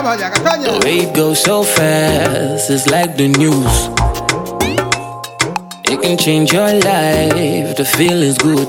The way it goes so fast, it's like the news. It can change your life, the feeling's good.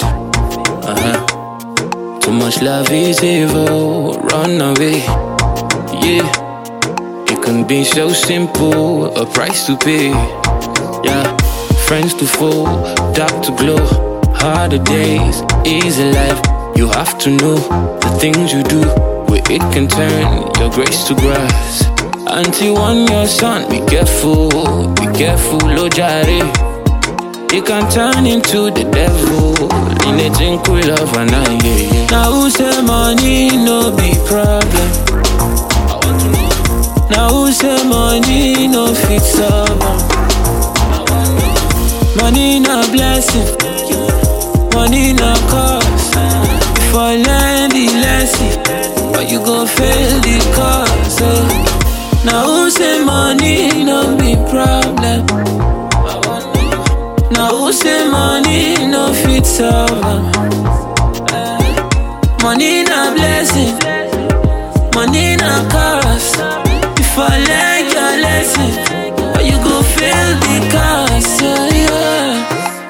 Too much love is evil, run away. Yeah, it can be so simple, a price to pay. Yeah, friends to fall, dark to glow. Harder days, easy life. You have to know the things you do, where it can turn your grace to grass. Until one your son, be careful, lo jare. It can turn into the devil. In a drink we love and yeah. Now who say money no be problem? Now who say money no fit solve? Money no blessing, money no cost. If I learn the lesson, but you gon' fail the course. Now who say money no be problem? Now who say money no fit solve? Money no blessing, money no cost. If I learn your lesson, but you gon' fail the course. Yeah.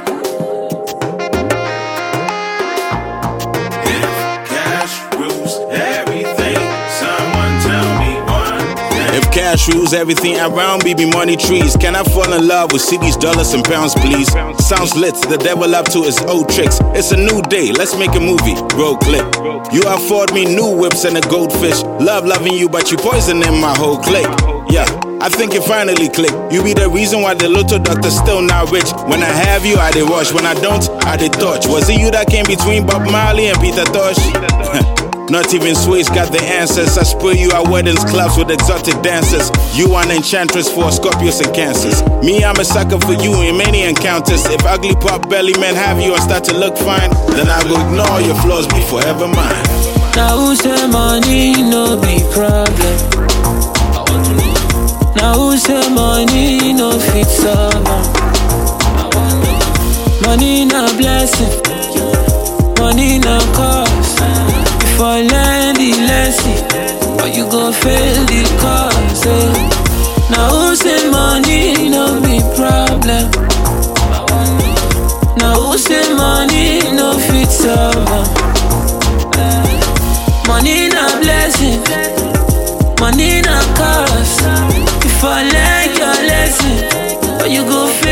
Cash rules everything around me, be money trees. Can I fall in love with cities, dollars and pounds, please? Sounds lit, the devil up to his old tricks. It's a new day, let's make a movie, roll clip. You afford me new whips and a goldfish. Loving you, but you poisoning my whole clique. Yeah, I think it finally clicked. You be the reason why the lotto doctor's still not rich. When I have you, I did wash. When I don't, I did touch. Was it you that came between Bob Marley and Peter Tosh? Not even Sway's got the answers. I spray you at weddings, clubs with exotic dancers. You an enchantress for Scorpios and Cancers. Me, I'm a sucker for you in many encounters. If ugly pop belly men have you and start to look fine, then I will ignore your flaws, be forever mine. Now who say money no be problem? Now who say money no fit solve? Money no blessing, money no cost. If I learn the lesson, but you gon' fail the course. Now who say money no be problem? Now who say money no fit solve? Money no blessing, money no cost. If I learn your lesson, but you gon' fail